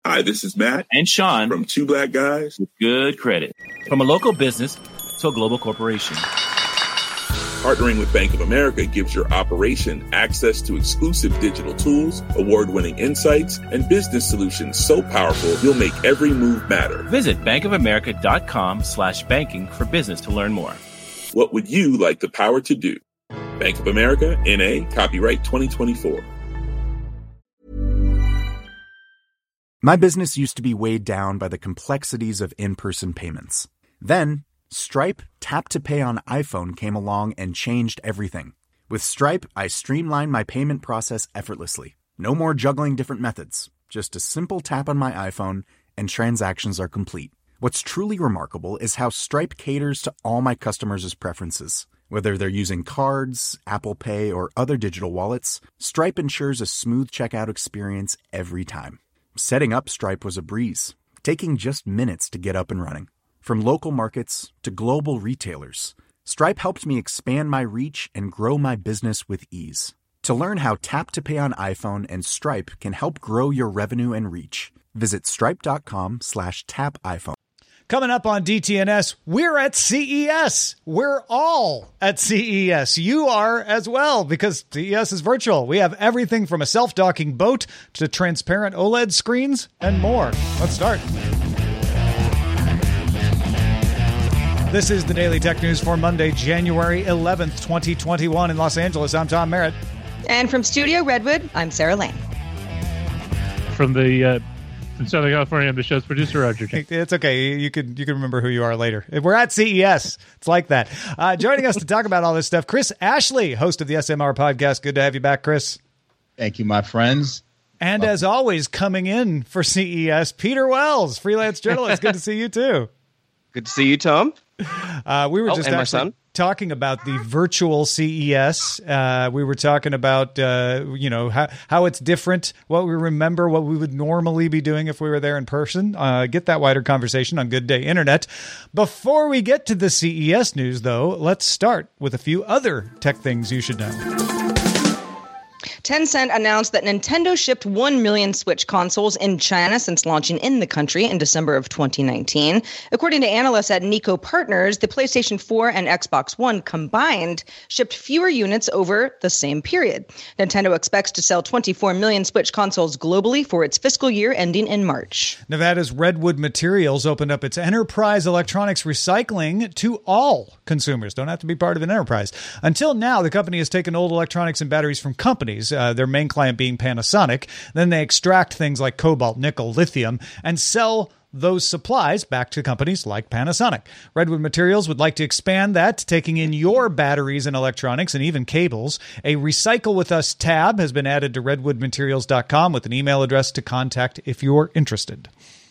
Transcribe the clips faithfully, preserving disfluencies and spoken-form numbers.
Hi, this is Matt and Sean from Two Black Guys with Good Credit. From a local business to a global corporation. Partnering with Bank of America gives your operation access to exclusive digital tools, award-winning insights, and business solutions so powerful you'll make every move matter. Visit bankofamerica.com slash banking for business to learn more. What would you like the power to do? Bank of America, N A, copyright twenty twenty-four. My business used to be weighed down by the complexities of in-person payments. Then, Stripe Tap to Pay on iPhone came along and changed everything. With Stripe, I streamlined my payment process effortlessly. No more juggling different methods. Just a simple tap on my iPhone and transactions are complete. What's truly remarkable is how Stripe caters to all my customers' preferences. Whether they're using cards, Apple Pay, or other digital wallets, Stripe ensures a smooth checkout experience every time. Setting up Stripe was a breeze, taking just minutes to get up and running. From local markets to global retailers, Stripe helped me expand my reach and grow my business with ease. To learn how Tap to Pay on iPhone and Stripe can help grow your revenue and reach, visit stripe.com slash tap iPhone. Coming up on D T N S, we're at C E S. We're all at C E S. You are as well, because C E S is virtual. We have everything from a self-docking boat to transparent OLED screens and more. Let's start. This is the Daily Tech News for Monday, January eleventh, twenty twenty-one in Los Angeles. I'm Tom Merritt. And from Studio Redwood, I'm Sarah Lane. From the... Uh In Southern California, I'm the show's producer, Roger. It's okay. You can you can remember who you are later. We're at C E S. It's like that. Uh, joining us to talk about all this stuff, Chris Ashley, host of the S M R podcast. Good to have you back, Chris. Thank you, my friends. And as always, coming in for C E S, Peter Wells, freelance journalist. Good to see you, too. Good to see you, Tom. Uh, we were oh, just and my actually son. talking about the virtual C E S. Uh, we were talking about, uh, you know, how, how it's different, what we remember, what we would normally be doing if we were there in person. Uh, get that wider conversation on Good Day Internet. Before we get to the C E S news, though, let's start with a few other tech things you should know. Tencent announced that Nintendo shipped one million Switch consoles in China since launching in the country in December of twenty nineteen. According to analysts at Nico Partners, the PlayStation four and Xbox One combined shipped fewer units over the same period. Nintendo expects to sell twenty-four million Switch consoles globally for its fiscal year ending in March. Nevada's Redwood Materials opened up its enterprise electronics recycling to all consumers. Don't have to be part of an enterprise. Until now, the company has taken old electronics and batteries from companies, Uh, their main client being Panasonic. Then they extract things like cobalt, nickel, lithium, and sell those supplies back to companies like Panasonic. Redwood Materials would like to expand that, taking in your batteries and electronics and even cables. A Recycle With Us tab has been added to redwood materials dot com with an email address to contact if you're interested.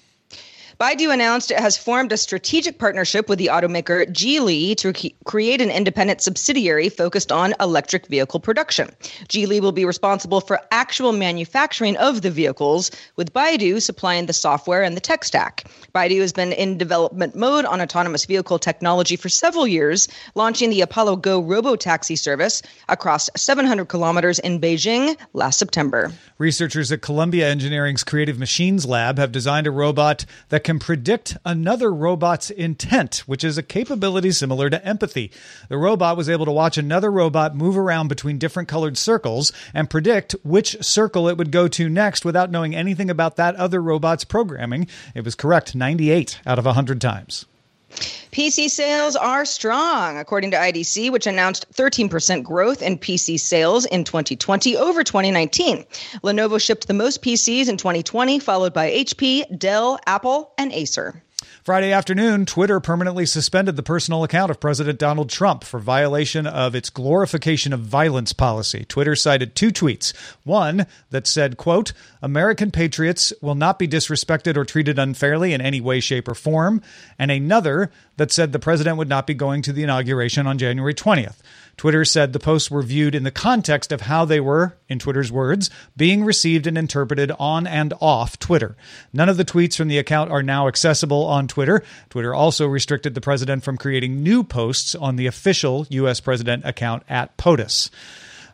Baidu announced it has formed a strategic partnership with the automaker Geely to c- create an independent subsidiary focused on electric vehicle production. Geely will be responsible for actual manufacturing of the vehicles, with Baidu supplying the software and the tech stack. Baidu has been in development mode on autonomous vehicle technology for several years, launching the Apollo Go robotaxi service across seven hundred kilometers in Beijing last September. Researchers at Columbia Engineering's Creative Machines Lab have designed a robot that can predict another robot's intent, which is a capability similar to empathy. The robot was able to watch another robot move around between different colored circles and predict which circle it would go to next without knowing anything about that other robot's programming. It was correct ninety-eight out of one hundred times. P C sales are strong, according to I D C, which announced thirteen percent growth in P C sales in twenty twenty over twenty nineteen. Lenovo shipped the most P Cs in twenty twenty, followed by H P, Dell, Apple, and Acer. Friday afternoon, Twitter permanently suspended the personal account of President Donald Trump for violation of its glorification of violence policy. Twitter cited two tweets. One that said, quote, American patriots will not be disrespected or treated unfairly in any way, shape, or form. And another that said the president would not be going to the inauguration on January twentieth. Twitter said the posts were viewed in the context of how they were, in Twitter's words, being received and interpreted on and off Twitter. None of the tweets from the account are now accessible on Twitter. Twitter also restricted the president from creating new posts on the official U S president account at POTUS. All right.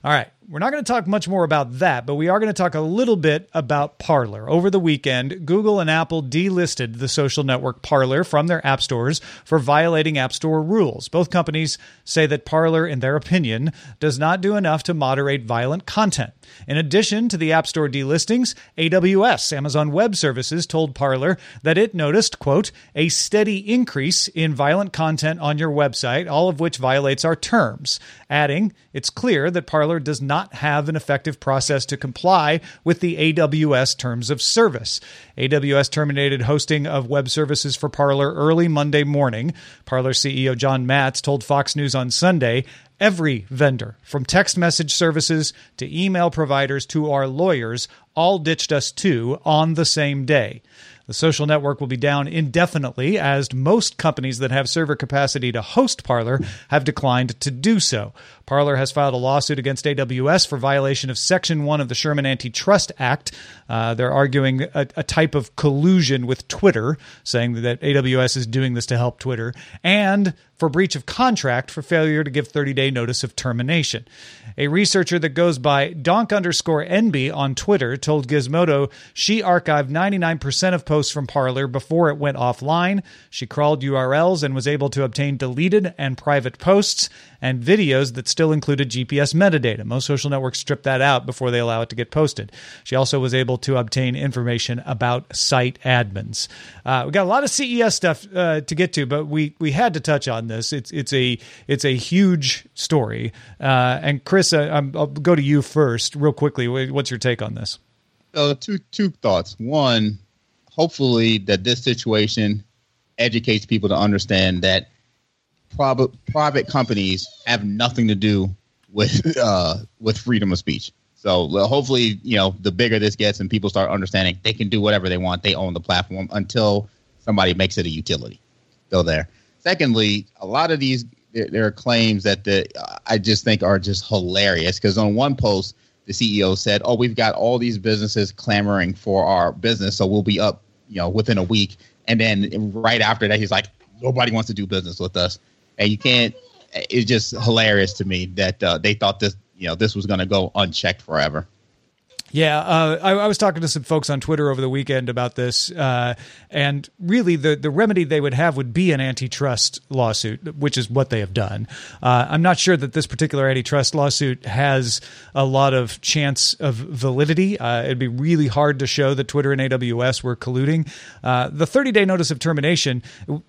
we're not going to talk much more about that, but we are going to talk a little bit about Parler. Over the weekend, Google and Apple delisted the social network Parler from their app stores for violating App Store rules. Both companies say that Parler, in their opinion, does not do enough to moderate violent content. In addition to the App Store delistings, A W S, Amazon Web Services, told Parler that it noticed, quote, a steady increase in violent content on your website, all of which violates our terms, adding, it's clear that Parler does not have an effective process to comply with the A W S terms of service. A W S terminated hosting of web services for Parler early Monday morning. Parler C E O John Matz told Fox News on Sunday, every vendor, from text message services to email providers to our lawyers, all ditched us too on the same day. The social network will be down indefinitely, as most companies that have server capacity to host Parler have declined to do so. Parler has filed a lawsuit against A W S for violation of Section one of the Sherman Antitrust Act. Uh, they're arguing a, a type of collusion with Twitter, saying that A W S is doing this to help Twitter, and for breach of contract for failure to give thirty-day notice of termination. A researcher that goes by donk underscore Enby on Twitter told Gizmodo she archived ninety-nine percent of posts from Parler before it went offline. She crawled U R Ls and was able to obtain deleted and private posts and videos that still included G P S metadata. Most social networks strip that out before they allow it to get posted. She also was able to obtain information about site admins. Uh, we got a lot of C E S stuff uh, to get to, but we we had to touch on this. It's it's a it's a huge story. Uh, and Chris, uh, I'll go to you first, real quickly. What's your take on this? So two two thoughts. One, hopefully that this situation educates people to understand that private private companies have nothing to do with uh, with freedom of speech. So hopefully, you know, the bigger this gets and people start understanding they can do whatever they want, they own the platform until somebody makes it a utility. Still there. Secondly, a lot of these there, there are claims that the I just think are just hilarious, because on one post the C E O said, "Oh, we've got all these businesses clamoring for our business, so we'll be up, you know, within a week." And then right after that, he's like, "Nobody wants to do business with us." And you can't. It's just hilarious to me that uh, they thought this, you know, this was going to go unchecked forever. Yeah, uh, I, I was talking to some folks on Twitter over the weekend about this, uh, and really the, the remedy they would have would be an antitrust lawsuit, which is what they have done. Uh, I'm not sure that this particular antitrust lawsuit has a lot of chance of validity. Uh, it'd be really hard to show that Twitter and A W S were colluding. Uh, the thirty-day notice of termination,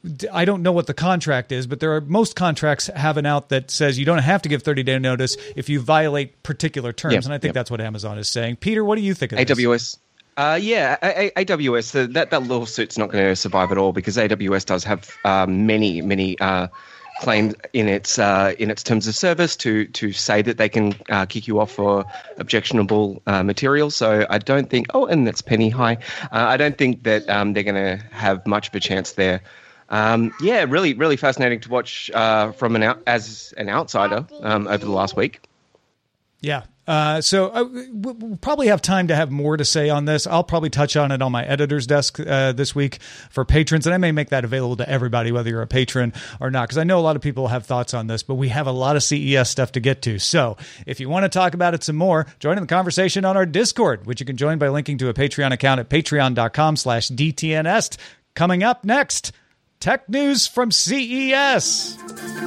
I don't know what the contract is, but there are most contracts have an out that says you don't have to give thirty-day notice if you violate particular terms, yep, and I think yep. that's what Amazon is saying. Peter, what do you think of A W S? This? Uh, yeah, A- A- AWS, uh, that, that lawsuit's not going to survive at all, because A W S does have uh, many, many uh, claims in its uh, in its terms of service to to say that they can uh, kick you off for objectionable uh, material. So I don't think, oh, and that's penny high. Uh, I don't think that um, they're going to have much of a chance there. Um, yeah, really, really fascinating to watch uh, from an out, as an outsider um, over the last week. Yeah. Uh, so uh, we'll probably have time to have more to say on this. I'll probably touch on it on my editor's desk uh, this week for patrons, and I may make that available to everybody, whether you're a patron or not, because I know a lot of people have thoughts on this, but we have a lot of C E S stuff to get to. So if you want to talk about it some more, join in the conversation on our Discord, which you can join by linking to a Patreon account at patreon.com slash DTNest. Coming up next, tech news from C E S.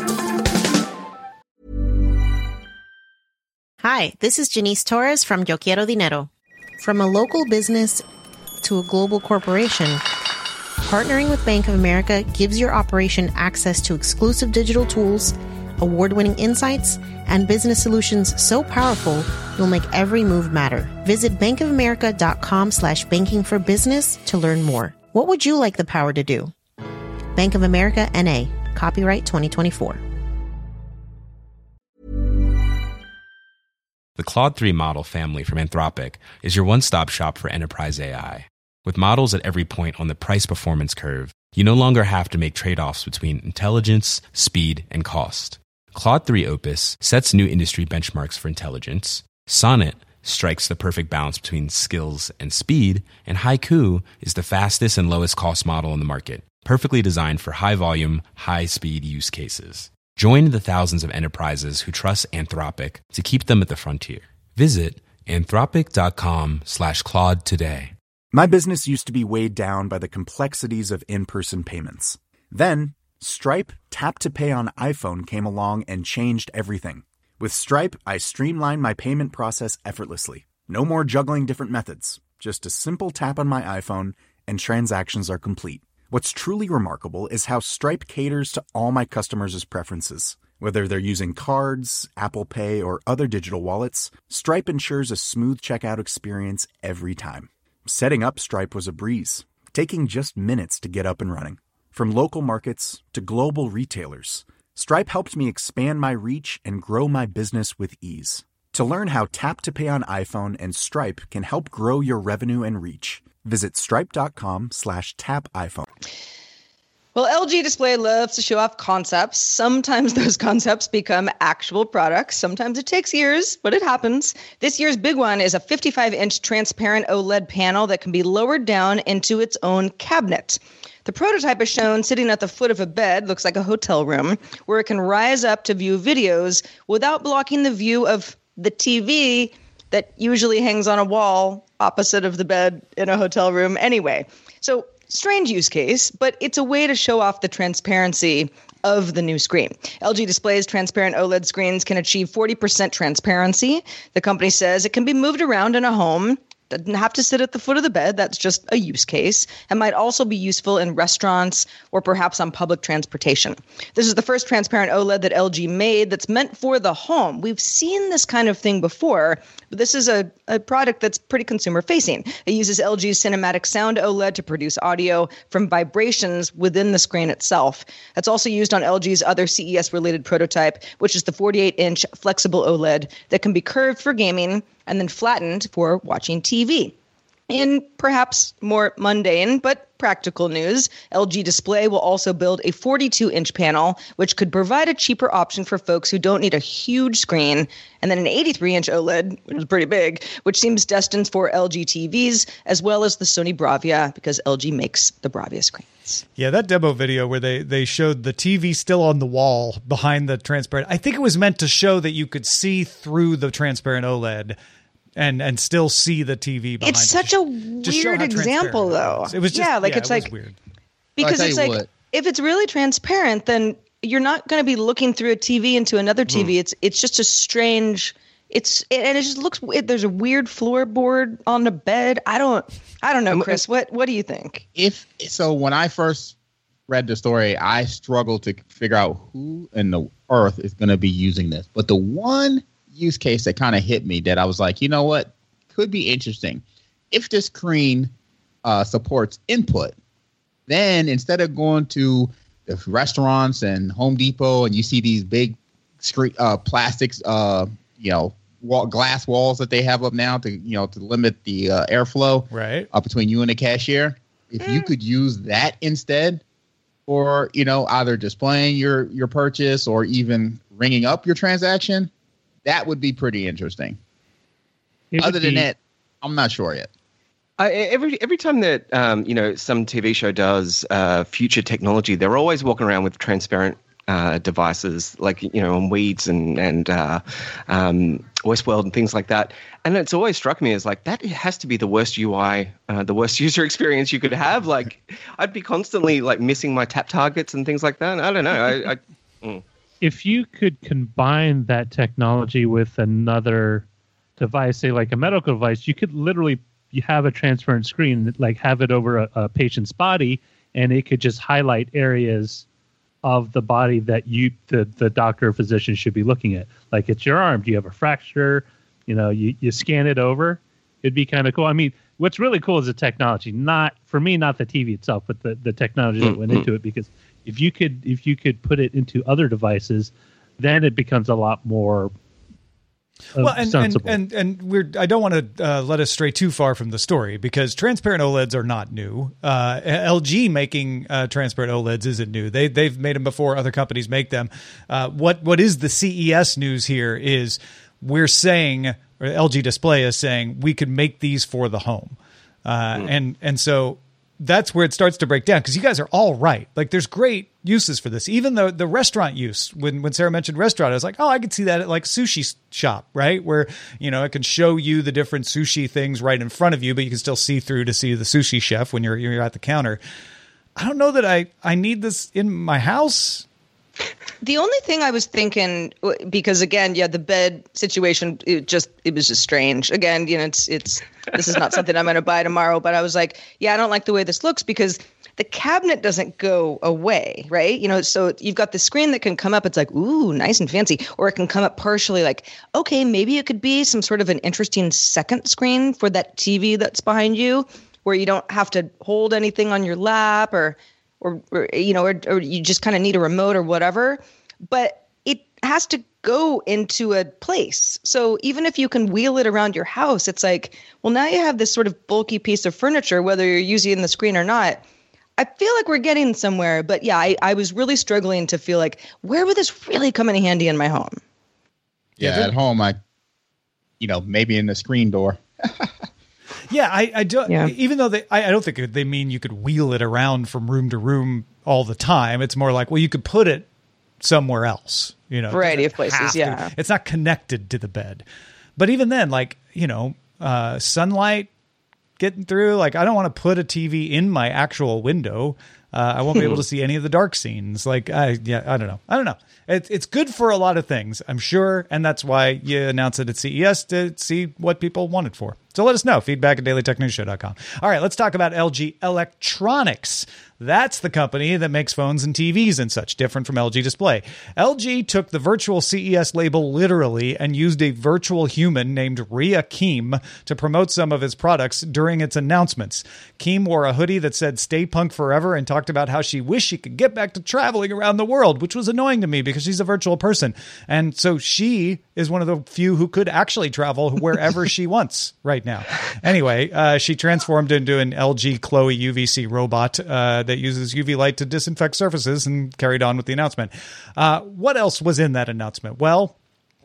Hi, this is Janice Torres from Yo Quiero Dinero. From a local business to a global corporation, partnering with Bank of America gives your operation access to exclusive digital tools, award-winning insights, and business solutions so powerful you'll make every move matter. Visit bankofamerica.com slash banking for business to learn more. What would you like the power to do? Bank of America, N A. Copyright twenty twenty-four. The Claude three model family from Anthropic is your one-stop shop for enterprise A I. With models at every point on the price-performance curve, you no longer have to make trade-offs between intelligence, speed, and cost. Claude three Opus sets new industry benchmarks for intelligence. Sonnet strikes the perfect balance between skills and speed. And Haiku is the fastest and lowest cost model in the market, perfectly designed for high-volume, high-speed use cases. Join the thousands of enterprises who trust Anthropic to keep them at the frontier. Visit anthropic.com slash Claude today. My business used to be weighed down by the complexities of in-person payments. Then, Stripe Tap to Pay on iPhone came along and changed everything. With Stripe, I streamlined my payment process effortlessly. No more juggling different methods. Just a simple tap on my iPhone and transactions are complete. What's truly remarkable is how Stripe caters to all my customers' preferences. Whether they're using cards, Apple Pay, or other digital wallets, Stripe ensures a smooth checkout experience every time. Setting up Stripe was a breeze, taking just minutes to get up and running. From local markets to global retailers, Stripe helped me expand my reach and grow my business with ease. To learn how Tap to Pay on iPhone and Stripe can help grow your revenue and reach, visit stripe.com slash tap iPhone. Well, L G Display loves to show off concepts. Sometimes those concepts become actual products. Sometimes it takes years, but it happens. This year's big one is a fifty-five inch transparent OLED panel that can be lowered down into its own cabinet. The prototype is shown sitting at the foot of a bed, looks like a hotel room, where it can rise up to view videos without blocking the view of the T V that usually hangs on a wall opposite of the bed in a hotel room anyway. So, strange use case, but it's a way to show off the transparency of the new screen. L G Display's transparent OLED screens can achieve forty percent transparency. The company says it can be moved around in a home. Doesn't have to sit at the foot of the bed. That's just a use case, and might also be useful in restaurants or perhaps on public transportation. This is the first transparent OLED that L G made that's meant for the home. We've seen this kind of thing before, but this is a, a product that's pretty consumer-facing. It uses L G's Cinematic Sound OLED to produce audio from vibrations within the screen itself. That's also used on L G's other C E S-related prototype, which is the forty-eight inch flexible OLED that can be curved for gaming and then flattened for watching T V. In perhaps more mundane but practical news, L G Display will also build a forty-two inch panel, which could provide a cheaper option for folks who don't need a huge screen, and then an eighty-three inch OLED, which is pretty big, which seems destined for L G T Vs, as well as the Sony Bravia, because L G makes the Bravia screens. Yeah, that demo video where they, they showed the T V still on the wall behind the transparent, I think it was meant to show that you could see through the transparent OLED and and still see the T V behind it's it. such just, a just weird example, though. It was just, yeah, like yeah, it's it was like weird. Because I'll it's tell you like what. if it's really transparent, then you're not going to be looking through a T V into another T V. Mm. It's it's just a strange. It's it, and it just looks. It, there's a weird floorboard on the bed. I don't. I don't know, Chris. What what do you think? If so, when I first read the story, I struggled to figure out who in the earth is going to be using this. But the one use case that kind of hit me that I was like, you know what, could be interesting. If this screen uh, supports input, then instead of going to the restaurants and Home Depot and you see these big screen uh, plastics, uh, you know, wall, glass walls that they have up now to you know to limit the uh, airflow right uh, between you and the cashier, if mm. you could use that instead. Or, you know, either displaying your, your purchase or even ringing up your transaction, that would be pretty interesting. Other than be, that, I'm not sure yet. Uh, every every time that, um, you know, some T V show does uh, future technology, they're always walking around with transparent uh, devices like, you know, on Weeds and, and uh, um, Westworld and things like that. And it's always struck me as like, that has to be the worst U I, uh, the worst user experience you could have. Like, I'd be constantly like missing my tap targets and things like that. I don't know. I, I, mm. If you could combine that technology with another device, say like a medical device, you could literally you have a transparent screen, like have it over a, a patient's body, and it could just highlight areas of the body that you, the, the doctor or physician should be looking at. Like, it's your arm. Do you have a fracture? You know, you, you scan it over. It'd be kind of cool. I mean, what's really cool is the technology. Not for me, not the T V itself, but the, the technology that went into it. Because if you could if you could put it into other devices, then it becomes a lot more Uh, well, and, and and and we're I don't want to uh, let us stray too far from the story, because transparent OLEDs are not new. Uh, L G making uh, transparent OLEDs isn't new. They they've made them before other companies make them. Uh, what what is the C E S news here is we're saying, or L G Display is saying, we could make these for the home, uh, mm. and and so that's where it starts to break down, because you guys are all right. Like, there's great uses for this. Even though the restaurant use, when, when Sarah mentioned restaurant, I was like, oh, I could see that at like sushi shop, right? Where, you know, it can show you the different sushi things right in front of you, but you can still see through to see the sushi chef when you're you're at the counter. I don't know that I, I need this in my house. The only thing I was thinking, because again, yeah, the bed situation, it just, it was just strange. Again, you know, it's, it's, this is not something I'm going to buy tomorrow, but I was like, yeah, I don't like the way this looks, because the cabinet doesn't go away, right? You know, so you've got the screen that can come up. It's like, ooh, nice and fancy. Or it can come up partially like, okay, maybe it could be some sort of an interesting second screen for that T V that's behind you, where you don't have to hold anything on your lap, or, or, or you know, or, or you just kind of need a remote or whatever. But it has to go into a place. So even if you can wheel it around your house, it's like, well, now you have this sort of bulky piece of furniture, whether you're using the screen or not. I feel like we're getting somewhere, but yeah, I, I was really struggling to feel like, where would this really come in handy in my home? Yeah, yeah at home, I, you know, maybe in the screen door. Yeah, I, I don't. Yeah. Even though they, I, I don't think they mean you could wheel it around from room to room all the time. It's more like, well, you could put it somewhere else. You know, variety of places. Yeah, to, it's not connected to the bed. But even then, like, you know, uh, sunlight getting through. Like, I don't want to put a T V in my actual window. Uh, I won't be able to see any of the dark scenes. Like, I yeah, I don't know. I don't know. It's it's good for a lot of things, I'm sure, and that's why you announce it at C E S to see what people want it for. So let us know. Feedback at daily tech news show dot com. All right, let's talk about L G Electronics. That's the company that makes phones and T Vs and such, different from L G Display. L G took the virtual C E S label literally and used a virtual human named Ria Keem to promote some of its products during its announcements. Keem wore a hoodie that said "Stay Punk Forever" and talked about how she wished she could get back to traveling around the world, which was annoying to me because she's a virtual person. And so she is one of the few who could actually travel wherever she wants right now. Anyway, uh, she transformed into an L G Chloe U V C robot uh, that uses U V light to disinfect surfaces, and carried on with the announcement. Uh, what else was in that announcement? Well,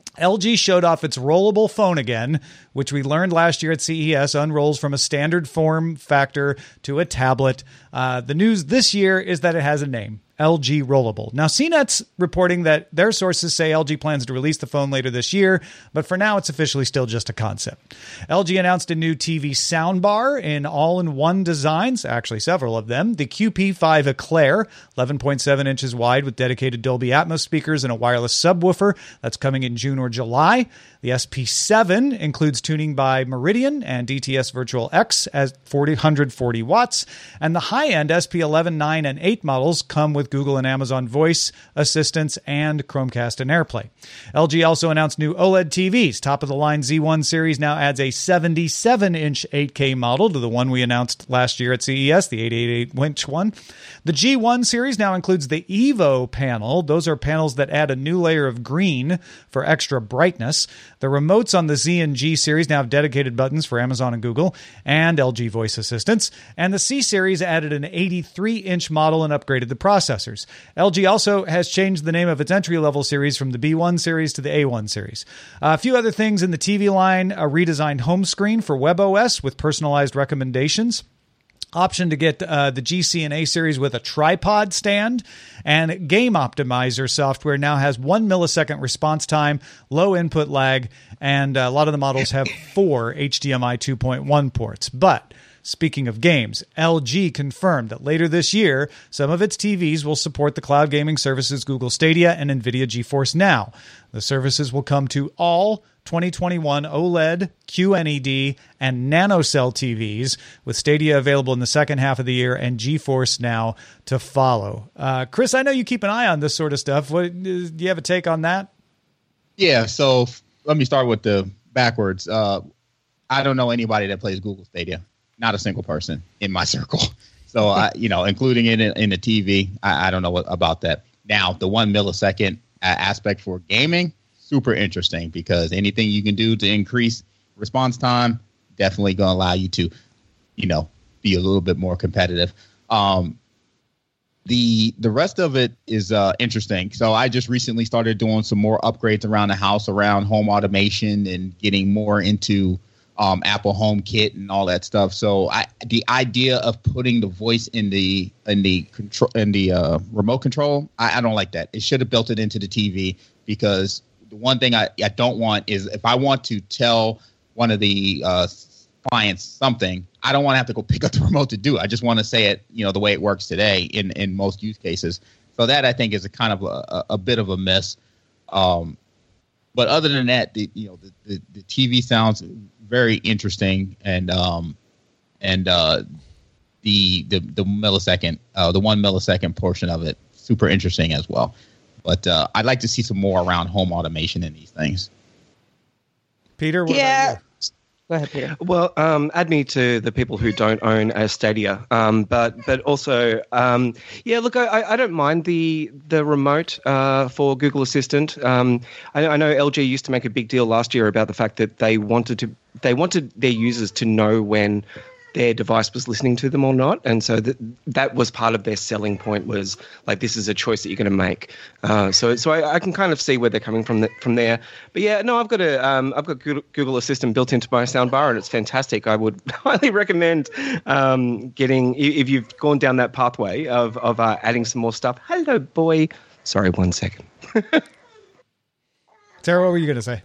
L G showed off its rollable phone again, which we learned last year at C E S unrolls from a standard form factor to a tablet. Uh, the news this year is that it has a name. L G Rollable. Now, C NET's reporting that their sources say L G plans to release the phone later this year, but for now, it's officially still just a concept. L G announced a new T V soundbar in all-in-one designs, actually several of them. The Q P five Eclair, eleven point seven inches wide with dedicated Dolby Atmos speakers and a wireless subwoofer. That's coming in June or July. The S P seven includes tuning by Meridian and D T S Virtual X at one hundred forty watts. And the high-end S P eleven, nine, and eight models come with Google and Amazon Voice Assistants and Chromecast and AirPlay. L G also announced new OLED T Vs. Top-of-the-line Z one series now adds a seventy-seven inch eight K model to the one we announced last year at C E S, the eight eighty-eight inch one. The G one series now includes the Evo panel. Those are panels that add a new layer of green for extra brightness. The remotes on the Z and G series now have dedicated buttons for Amazon and Google and L G Voice Assistants. And the C series added an eighty-three inch model and upgraded the processors. L G also has changed the name of its entry-level series from the B one series to the A one series. Uh, a few other things in the T V line: a redesigned home screen for WebOS with personalized recommendations. Option to get uh, the G C and A series with a tripod stand, and Game Optimizer software now has one millisecond response time, low input lag, and a lot of the models have four H D M I two point one ports. But speaking of games, L G confirmed that later this year, some of its T Vs will support the cloud gaming services Google Stadia and NVIDIA GeForce Now. The services will come to all twenty twenty-one OLED, Q N E D, and NanoCell T Vs, with Stadia available in the second half of the year and GeForce Now to follow. Uh, Chris, I know you keep an eye on this sort of stuff. What, do you have a take on that? Yeah, so f- let me start with the backwards. Uh, I don't know anybody that plays Google Stadia. Not a single person in my circle. So, I, you know, including it in, in the T V, I, I don't know what, about that. Now, the one millisecond uh, aspect for gaming, super interesting, because anything you can do to increase response time, definitely going to allow you to, you know, be a little bit more competitive. Um, the the rest of it is uh, interesting. So I just recently started doing some more upgrades around the house, around home automation, and getting more into um, Apple HomeKit and all that stuff. So I, the idea of putting the voice in the in the control in the uh, remote control, I, I don't like that. It should have built it into the T V, because the one thing I, I don't want is if I want to tell one of the uh, clients something, I don't want to have to go pick up the remote to do it. I just want to say it, you know, the way it works today in, in most use cases. So that, I think, is a kind of a, a bit of a miss. Um, but other than that, the you know the, the, the T V sounds very interesting, and um, and uh, the the the millisecond, uh, the one millisecond portion of it, super interesting as well. But uh, I'd like to see some more around home automation in these things. Peter, what yeah. about you? Go ahead, Peter. Well, um, add me to the people who don't own a Stadia, um, but but also, um, yeah. Look, I, I don't mind the the remote uh, for Google Assistant. Um, I, I know L G used to make a big deal last year about the fact that they wanted to they wanted their users to know when their device was listening to them or not, and so that that was part of their selling point, was like, this is a choice that you're going to make. Uh, so so I, I can kind of see where they're coming from the, from there. But yeah, no, I've got a um, I've got Google Assistant built into my soundbar, and it's fantastic. I would highly recommend um, getting, if you've gone down that pathway of of uh, adding some more stuff. Hello, boy. Sorry, one second. Tara, what were you going to say?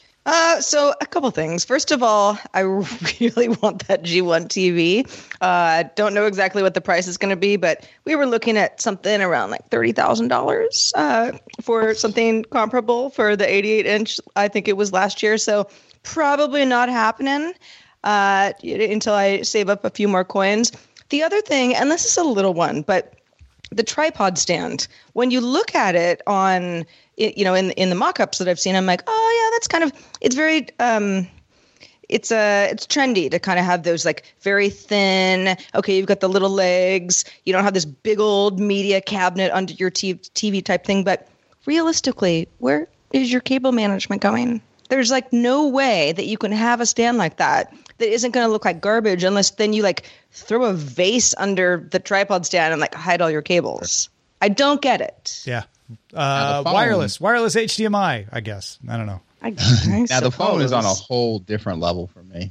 Uh, so a couple things. First of all, I really want that G one T V. I uh, don't know exactly what the price is going to be, but we were looking at something around like thirty thousand dollars uh, for something comparable for the eighty-eight inch. I think it was last year. So probably not happening uh, until I save up a few more coins. The other thing, and this is a little one, but the tripod stand, when you look at it on, you know, in in the mock-ups that I've seen, I'm like, oh yeah, that's kind of, it's very, um, it's uh, it's trendy to kind of have those like very thin, okay, you've got the little legs, you don't have this big old media cabinet under your T V type thing, but realistically, where is your cable management going? There's like no way that you can have a stand like that that isn't going to look like garbage, unless then you like throw a vase under the tripod stand and like hide all your cables. I don't get it. Yeah. Uh, wireless, wireless H D M I, I guess. I don't know. I, I now the phone is on a whole different level for me.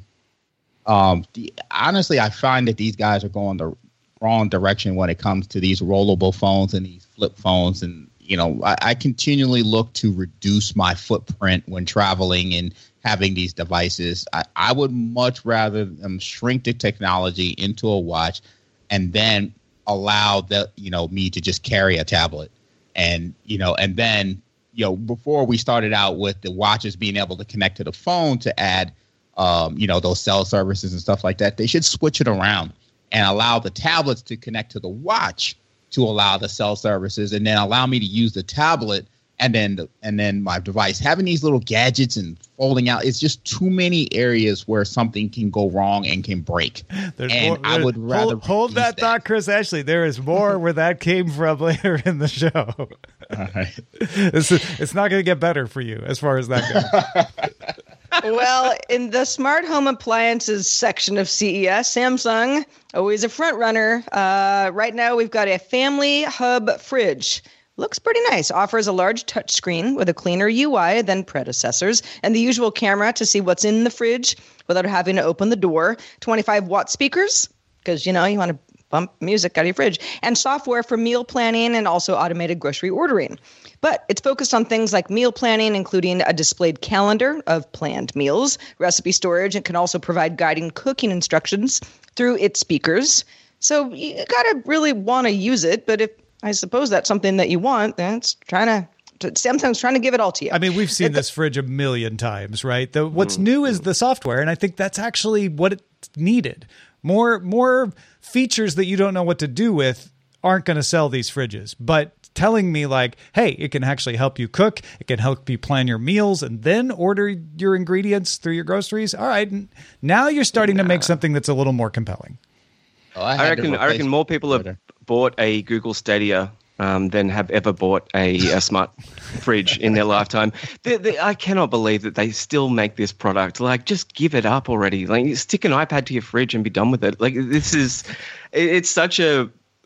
Um, the, honestly, I find that these guys are going the wrong direction when it comes to these rollable phones and these flip phones. And, you know, I, I continually look to reduce my footprint when traveling and having these devices. I, I would much rather them shrink the technology into a watch and then allow the, you know, me to just carry a tablet. And, you know, and then, you know, before we started out with the watches being able to connect to the phone to add, um, you know, those cell services and stuff like that, they should switch it around and allow the tablets to connect to the watch to allow the cell services, and then allow me to use the tablet and then the, and then my device. Having these little gadgets and folding out, it's just too many areas where something can go wrong and can break. There's and more, I would rather hold, hold that, that thought, Chris Ashley. There is more where that came from later in the show. All right. It's, it's not going to get better for you as far as that goes. Well, in the smart home appliances section of C E S, Samsung, always a front runner. Uh, right now, we've got a Family Hub fridge. Looks pretty nice. Offers a large touchscreen with a cleaner U I than predecessors, and the usual camera to see what's in the fridge without having to open the door. twenty-five watt speakers, because, you know, you want to bump music out of your fridge, and software for meal planning and also automated grocery ordering. But it's focused on things like meal planning, including a displayed calendar of planned meals, recipe storage, and can also provide guiding cooking instructions through its speakers. So you got to really want to use it, but if I suppose that's something that you want, then it's trying to, Samsung's trying to give it all to you. I mean, we've seen this fridge a million times, right? The, what's mm-hmm. new is the software, and I think that's actually what it's needed. More, more features that you don't know what to do with aren't going to sell these fridges, but telling me like, hey, it can actually help you cook, it can help you plan your meals, and then order your ingredients through your groceries. All right, now you're starting to make something that's a little more compelling. Oh, I, I reckon. I reckon more people have bought a Google Stadia um, than have ever bought a, a smart fridge in their lifetime. They, they, I cannot believe that they still make this product. Like, just give it up already. Like, stick an iPad to your fridge and be done with it. Like, this is, it, it's such a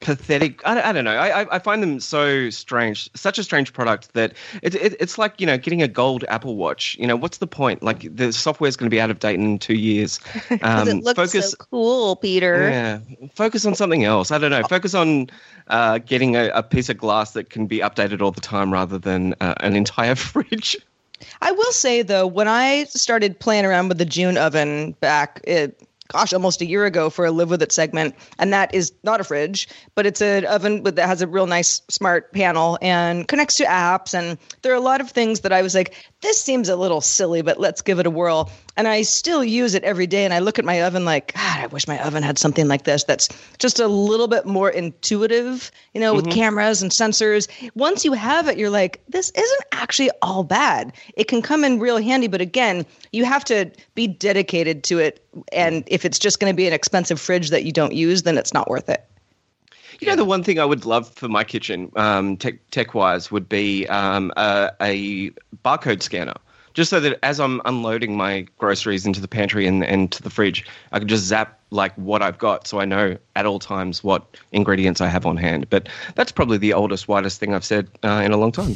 pathetic. I, I don't know. I, I find them so strange, such a strange product that it, it, it's like, you know, getting a gold Apple Watch. You know, what's the point? Like the software is going to be out of date in two years. Um, it looks focus, so cool, Peter. Yeah, focus on something else. I don't know. Focus on uh, getting a, a piece of glass that can be updated all the time rather than uh, an entire fridge. I will say, though, when I started playing around with the June oven back, it, gosh, almost a year ago for a Live With It segment, and that is not a fridge, but it's an oven with, that has a real nice smart panel and connects to apps. And there are a lot of things that I was like, this seems a little silly, but let's give it a whirl. And I still use it every day. And I look at my oven like, God, I wish my oven had something like this that's just a little bit more intuitive, you know, with mm-hmm. cameras and sensors. Once you have it, you're like, this isn't actually all bad. It can come in real handy. But again, you have to be dedicated to it. And if it's just going to be an expensive fridge that you don't use, then it's not worth it. You know, the one thing I would love for my kitchen, um, tech, tech-wise, would be um, a, a barcode scanner. Just so that as I'm unloading my groceries into the pantry and, and to the fridge, I can just zap like what I've got so I know at all times what ingredients I have on hand. But that's probably the oldest, widest thing I've said uh, in a long time.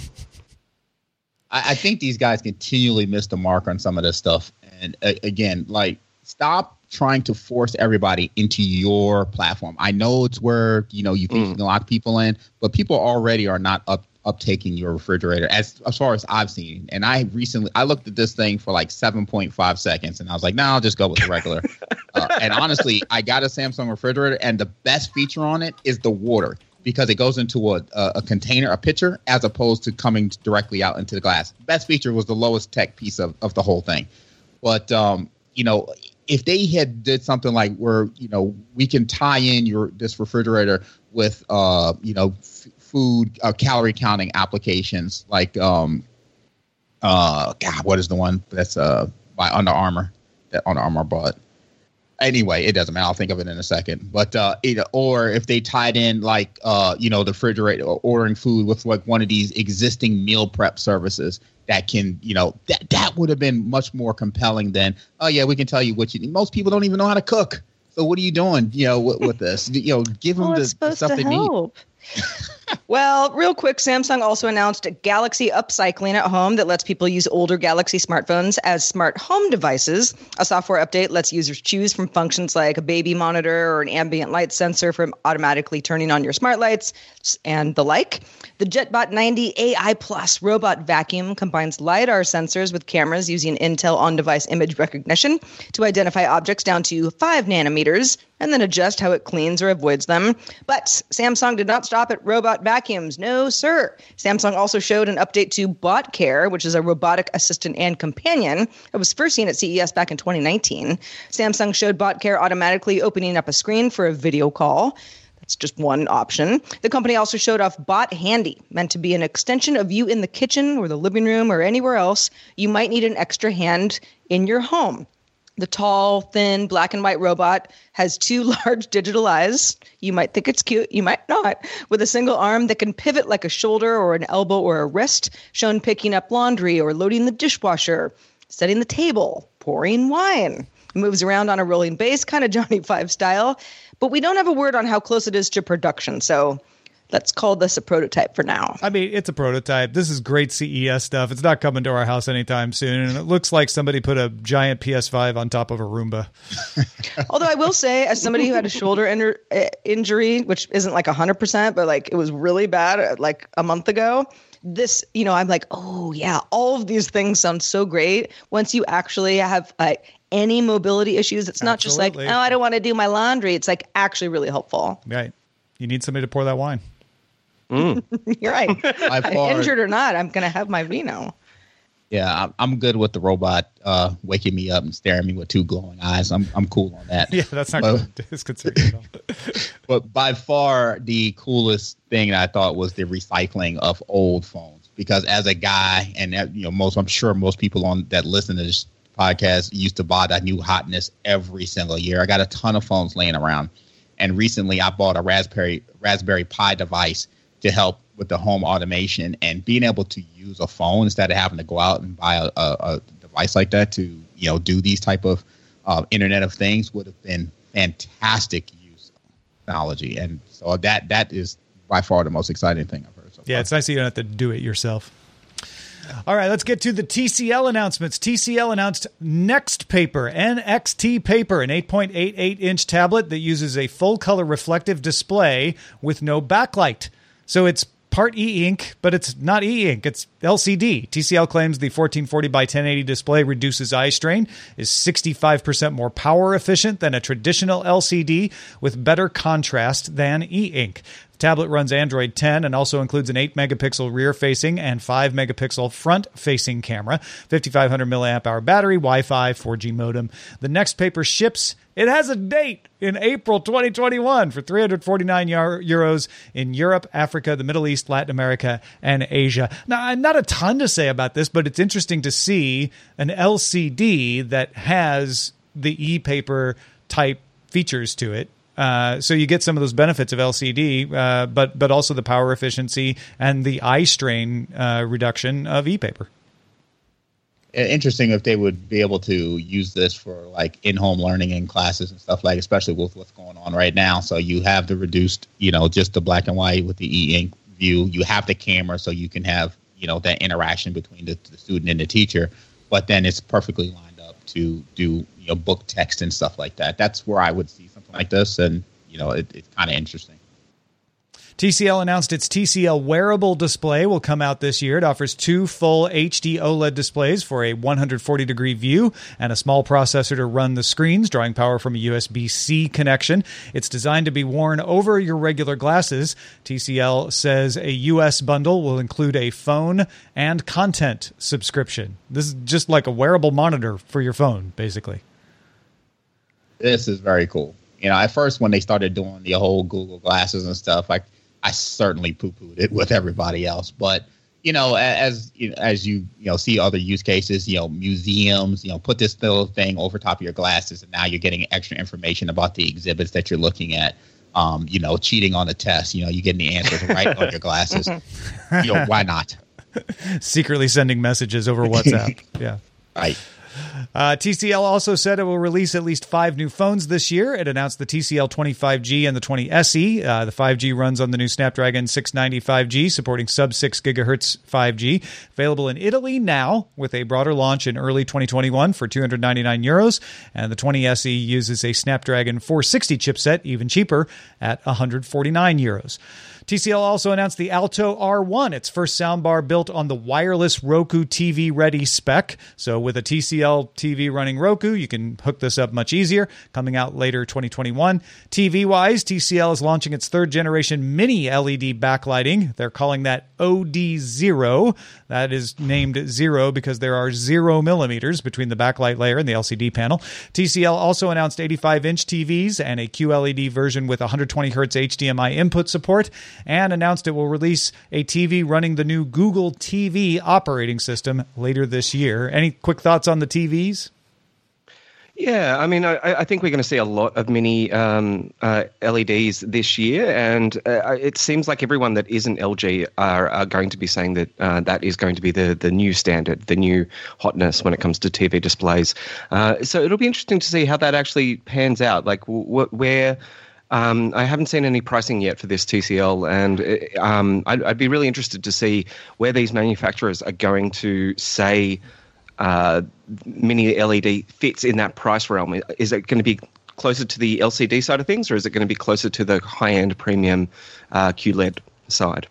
I, I think these guys continually miss the mark on some of this stuff. And uh, again, like, stop trying to force everybody into your platform. I know it's where, you know, you can mm. lock people in, but people already are not up uptaking your refrigerator as as far as I've seen. And I recently I looked at this thing for like seven point five seconds and I was like, no, nah, I'll just go with the regular. uh, and honestly, I got a Samsung refrigerator and the best feature on it is the water, because it goes into a, a, a container, a pitcher, as opposed to coming directly out into the glass. Best feature was the lowest tech piece of, of the whole thing. But, um, you know, if they had did something like where, you know, we can tie in your this refrigerator with, uh, you know, f- food uh, calorie counting applications like, um, uh, God, what is the one that's uh by Under Armour that Under Armour bought? Anyway, it doesn't matter. I'll think of it in a second. But uh, either, or if they tied in like, uh, you know, the refrigerator or ordering food with like one of these existing meal prep services that can, you know, that that would have been much more compelling than, oh, yeah, we can tell you what you need. Most people don't even know how to cook. So what are you doing, you know, with, with this? You know, give them well, the, the stuff they help. need. Well, real quick, Samsung also announced Galaxy Upcycling at Home that lets people use older Galaxy smartphones as smart home devices. A software update lets users choose from functions like a baby monitor or an ambient light sensor from automatically turning on your smart lights and the like. The JetBot ninety A I Plus robot vacuum combines LiDAR sensors with cameras using Intel on-device image recognition to identify objects down to five nanometers and then adjust how it cleans or avoids them. But Samsung did not stop at robot vacuums. No, sir. Samsung also showed an update to BotCare, which is a robotic assistant and companion. It was first seen at C E S back in twenty nineteen. Samsung showed BotCare automatically opening up a screen for a video call. That's just one option. The company also showed off Bot Handy, meant to be an extension of you in the kitchen or the living room or anywhere else. You might need an extra hand in your home. The tall, thin, black and white robot has two large digital eyes. You might think it's cute, you might not. With a single arm that can pivot like a shoulder or an elbow or a wrist, shown picking up laundry or loading the dishwasher, setting the table, pouring wine. It moves around on a rolling base, kind of Johnny Five style. But we don't have a word on how close it is to production, so let's call this a prototype for now. I mean, it's a prototype. This is great C E S stuff. It's not coming to our house anytime soon, and it looks like somebody put a giant P S five on top of a Roomba. Although I will say, as somebody who had a shoulder in- injury, which isn't like one hundred percent, but like it was really bad like a month ago, this, you know, I'm like, oh, yeah, all of these things sound so great once you actually have like any mobility issues. It's not Absolutely. just like, oh, I don't want to do my laundry. It's like actually really helpful. Right. You need somebody to pour that wine. Mm. You're right. Injured or not, I'm going to have my vino. Yeah, I'm, I'm good with the robot uh, waking me up and staring at me with two glowing eyes. I'm I'm cool on that. Yeah, that's not but, good. It's concerning at all. But by far the coolest thing I thought was the recycling of old phones. Because as a guy, and you know, most I'm sure most people on that listen to this podcast used to buy that new hotness every single year. I got a ton of phones laying around, and recently I bought a Raspberry Raspberry Pi device to help with the home automation, and being able to use a phone instead of having to go out and buy a, a, a device like that to, you know, do these type of uh, Internet of Things would have been fantastic use. technology. And so that that is by far the most exciting thing I've heard so far. Yeah, it's nice that you don't have to do it yourself. All right, let's get to the T C L announcements. T C L announced Next Paper, N X T Paper, an eight point eight eight inch tablet that uses a full-color reflective display with no backlight. So it's part e-ink, but it's not e-ink. It's L C D. T C L claims the fourteen forty by ten eighty display reduces eye strain, is sixty-five percent more power efficient than a traditional L C D, with better contrast than e-ink. The tablet runs Android ten and also includes an eight megapixel rear-facing and five megapixel front-facing camera, fifty-five hundred milliamp hour battery, Wi-Fi, four G modem. The Next Paper ships. It has a date in April twenty twenty-one for three hundred forty-nine euros in Europe, Africa, the Middle East, Latin America, and Asia. Now, not a ton to say about this, but it's interesting to see an L C D that has the e-paper type features to it. Uh, so you get some of those benefits of L C D, uh, but but also the power efficiency and the eye strain uh, reduction of e-paper. Interesting if they would be able to use this for like in-home learning in classes and stuff like, especially with what's going on right now. So you have the reduced, you know, just the black and white with the e-ink view. You have the camera, so you can have, you know, that interaction between the, the student and the teacher. But then it's perfectly lined up to do, you know, book text and stuff like that. That's where I would see something like this, and you know, it, it's kind of interesting. T C L announced its T C L wearable display will come out this year. It offers two full H D OLED displays for a one hundred forty degree view and a small processor to run the screens, drawing power from a U S B C connection. It's designed to be worn over your regular glasses. T C L says a U S bundle will include a phone and content subscription. This is just like a wearable monitor for your phone, basically. This is very cool. You know, at first when they started doing the whole Google glasses and stuff, like, I certainly poo-pooed it with everybody else. But, you know, as as you, you know, see other use cases, you know, museums, you know, put this little thing over top of your glasses, and now you're getting extra information about the exhibits that you're looking at. Um, you know, cheating on a test, you know, you're getting the answers right on your glasses. You know, why not? Secretly sending messages over WhatsApp. Yeah. Right. Uh, T C L also said it will release at least five new phones this year. It announced the T C L twenty-five G and the twenty S E. Uh, the five G runs on the new Snapdragon six ninety five G, supporting sub six gigahertz five G. Available in Italy now, with a broader launch in early twenty twenty-one for two hundred ninety-nine euros. And the twenty S E uses a Snapdragon four sixty chipset, even cheaper, at one hundred forty-nine euros. T C L also announced the Alto R one, its first soundbar built on the wireless Roku T V-ready spec. So with a T C L T V running Roku, you can hook this up much easier. Coming out later twenty twenty-one. T V-wise, T C L is launching its third-generation mini L E D backlighting. They're calling that O D zero. That is named zero because there are zero millimeters between the backlight layer and the L C D panel. T C L also announced eighty-five inch T Vs and a Q L E D version with one hundred twenty hertz H D M I input support, and announced it will release a T V running the new Google T V operating system later this year. Any quick thoughts on the T Vs? Yeah, I mean, I, I think we're going to see a lot of mini um, uh, L E Ds this year, and uh, it seems like everyone that isn't L G are, are going to be saying that uh, that is going to be the, the new standard, the new hotness when it comes to T V displays. Uh, so it'll be interesting to see how that actually pans out, like wh- where... Um, I haven't seen any pricing yet for this T C L, and um, I'd, I'd be really interested to see where these manufacturers are going to say uh, mini L E D fits in that price realm. Is it going to be closer to the L C D side of things, or is it going to be closer to the high-end premium uh, Q L E D side?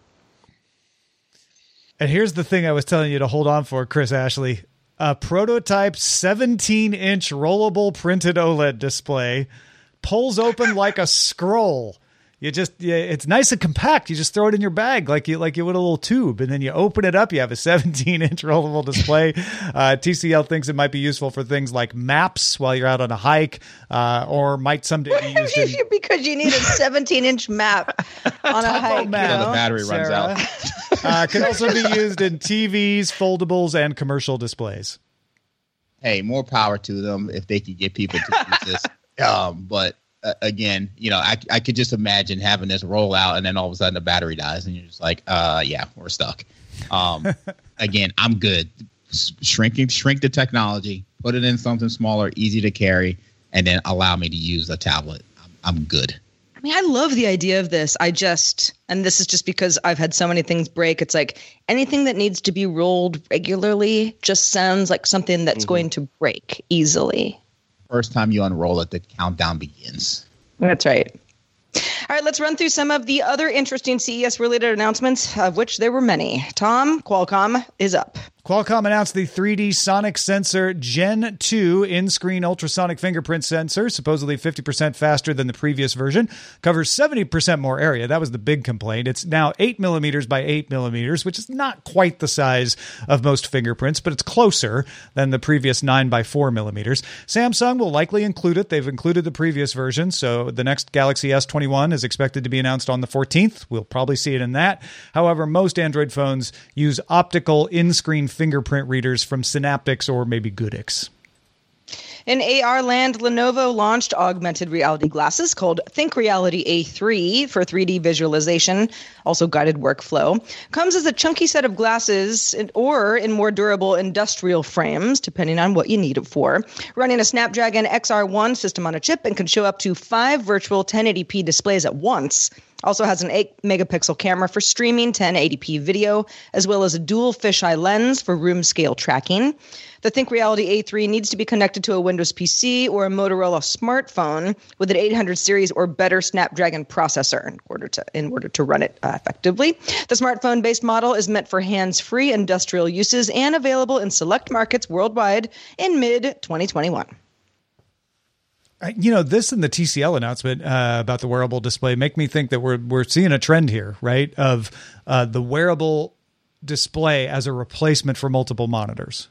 And here's the thing I was telling you to hold on for, Chris Ashley. A prototype seventeen inch rollable printed OLED display pulls open like a scroll. You just, yeah, it's nice and compact. You just throw it in your bag like you like you would a little tube, and then you open it up. You have a seventeen inch rollable display. Uh, T C L thinks it might be useful for things like maps while you're out on a hike, uh, or might someday be used in, because you need a seventeen inch map on a hike. Map, you know? The battery runs Sarah. out. uh, can also be used in T Vs, foldables, and commercial displays. Hey, more power to them if they could get people to use this. Um, but uh, again, you know, I, I could just imagine having this roll out and then all of a sudden the battery dies and you're just like, uh, yeah, we're stuck. Um, again, I'm good. S- shrinking, shrink the technology, put it in something smaller, easy to carry, and then allow me to use a tablet. I'm, I'm good. mean, I love the idea of this. I just, and this is just because I've had so many things break. It's like anything that needs to be rolled regularly just sounds like something that's mm-hmm. going to break easily. First time you unroll it, the countdown begins. That's right. All right, let's run through some of the other interesting C E S-related announcements, of which there were many. Tom, Qualcomm is up. Qualcomm announced the three D Sonic Sensor Gen two in-screen ultrasonic fingerprint sensor, supposedly fifty percent faster than the previous version, covers seventy percent more area. That was the big complaint. It's now eight millimeters by eight millimeters, which is not quite the size of most fingerprints, but it's closer than the previous nine by four millimeters. Samsung will likely include it. They've included the previous version, so the next Galaxy S twenty-one is expected to be announced on the fourteenth. We'll probably see it in that. However, most Android phones use optical in-screen fingerprint readers from Synaptics or maybe Goodix. In A R land, Lenovo launched augmented reality glasses called Think Reality A three for three D visualization, also guided workflow. Comes as a chunky set of glasses or in more durable industrial frames, depending on what you need it for. Running a Snapdragon X R one system on a chip and can show up to five virtual ten eighty p displays at once. Also has an eight megapixel camera for streaming ten eighty p video, as well as a dual fisheye lens for room scale tracking. The Think Reality A three needs to be connected to a Windows P C or a Motorola smartphone with an eight hundred series or better Snapdragon processor in order to in order to run it uh, effectively. The smartphone-based model is meant for hands-free industrial uses and available in select markets worldwide in mid twenty twenty-one. You know, this and the T C L announcement uh, about the wearable display make me think that we're we're seeing a trend here, right? Of uh, the wearable display as a replacement for multiple monitors.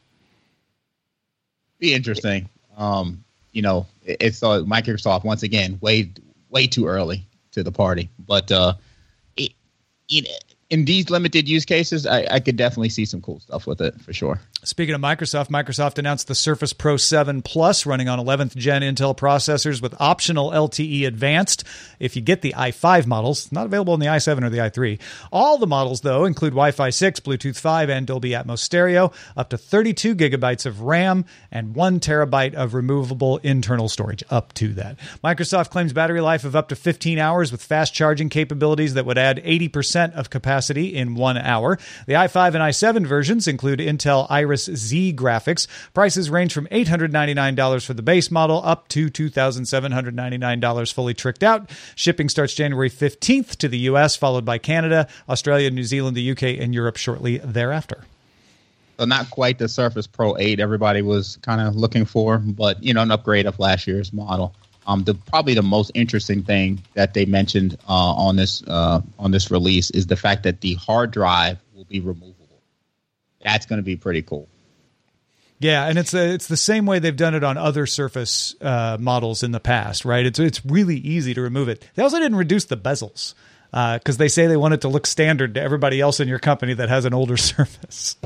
Be interesting. Um, you know, it, it's uh, Microsoft once again way way too early to the party, but uh, it, it, in these limited use cases, I, I could definitely see some cool stuff with it for sure. Speaking of Microsoft, Microsoft announced the Surface Pro seven Plus running on eleventh gen Intel processors with optional L T E Advanced if you get the i five models. Not available in the i seven or the i three. All the models, though, include Wi-Fi six, Bluetooth five, and Dolby Atmos stereo, up to thirty-two gigabytes of RAM, and one terabyte of removable internal storage, up to that. Microsoft claims battery life of up to fifteen hours with fast charging capabilities that would add eighty percent of capacity in one hour. The i five and i seven versions include Intel Iris Z graphics. Prices range from eight hundred ninety-nine dollars for the base model up to two thousand seven hundred ninety-nine dollars fully tricked out. Shipping starts January fifteenth to the U S, followed by Canada, Australia, New Zealand, the U K, and Europe shortly thereafter. So not quite the Surface Pro eight everybody was kind of looking for, but, you know, an upgrade of last year's model. Um, the probably the most interesting thing that they mentioned uh, on this uh, on this release is the fact that the hard drive will be removable. That's going to be pretty cool. Yeah, and it's a, it's the same way they've done it on other Surface uh, models in the past, right? It's it's really easy to remove it. They also didn't reduce the bezels because uh, they say they want it to look standard to everybody else in your company that has an older Surface.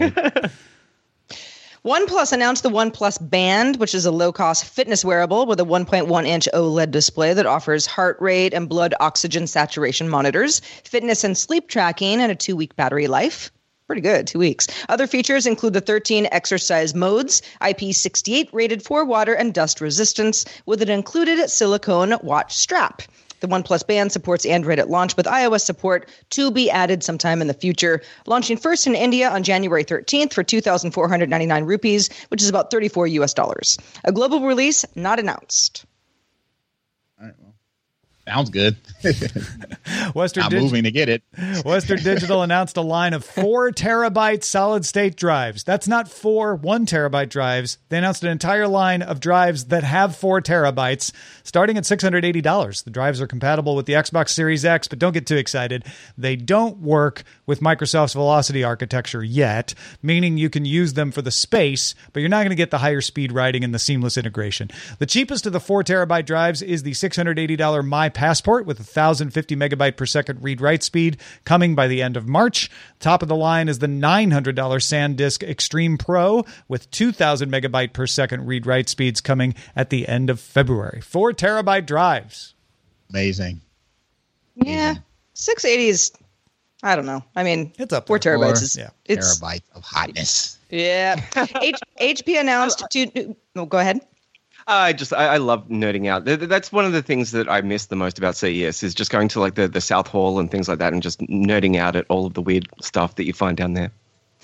OnePlus announced the OnePlus Band, which is a low-cost fitness wearable with a one point one inch OLED display that offers heart rate and blood oxygen saturation monitors, fitness and sleep tracking, and a two-week battery life. Pretty good, two weeks. Other features include the thirteen exercise modes, I P sixty-eight rated for water and dust resistance, with an included silicone watch strap. The OnePlus Band supports Android at launch with iOS support to be added sometime in the future. Launching first in India on January thirteenth for two thousand four hundred ninety-nine rupees, which is about thirty-four U S dollars. A global release not announced. All right, well, sounds good. Western Not Dig- moving to get it. Western Digital announced a line of four terabyte solid state drives. That's not four one terabyte drives. They announced an entire line of drives that have four terabytes, starting at six hundred eighty dollars. The drives are compatible with the Xbox Series X, but don't get too excited. They don't work with Microsoft's Velocity architecture yet, meaning you can use them for the space, but you're not going to get the higher speed writing and the seamless integration. The cheapest of the four terabyte drives is the six hundred eighty dollars My Passport with one thousand fifty megabyte per second read-write speed, coming by the end of March. Top of the line is the nine hundred dollars SanDisk Extreme Pro with two thousand megabyte per second read-write speeds, coming at the end of February. Four terabyte drives. Amazing. Yeah, Amazing. six eighty is, I don't know. I mean, it's up four there. terabytes Four is yeah. it's, terabytes of hotness. Yeah. H- HP announced to. Oh, go ahead. I just I, I love nerding out. That's one of the things that I miss the most about C E S is just going to like the, the South Hall and things like that and just nerding out at all of the weird stuff that you find down there.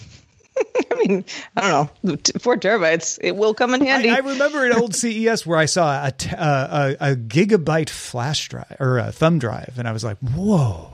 I mean, I don't know. Four terabytes, it will come in handy. I, I remember an old C E S where I saw a, t- uh, a, a gigabyte flash drive or a thumb drive, and I was like, whoa.